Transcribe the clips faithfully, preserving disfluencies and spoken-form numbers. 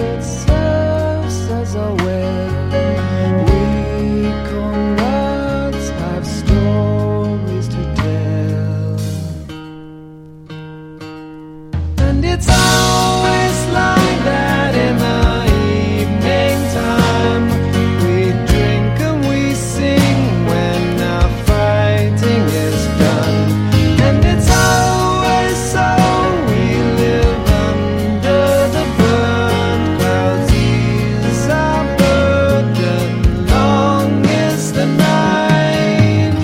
that serves as a well. We comrades have stories to tell, and it's always like that in the evening time. We drink and we sing when our fighting is done, and it's always so. We live under the burnt clouds, ease our burden, long is the night.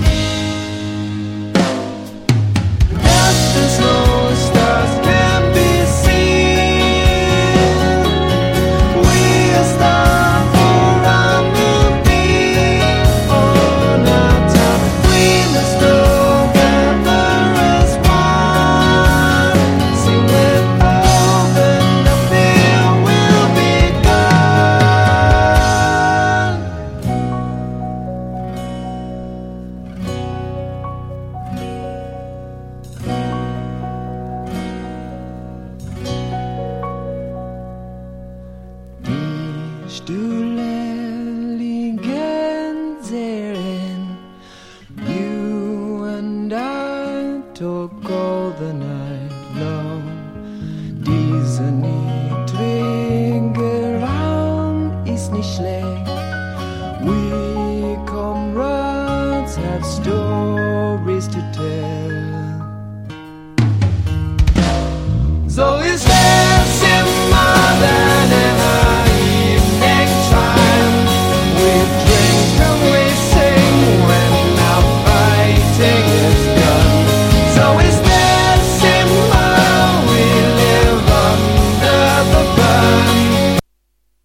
Just as no stars can be seen, we are starved for our movie on our top. We must all gather as one, sing with hope and the fear will be gone. Bist du leer?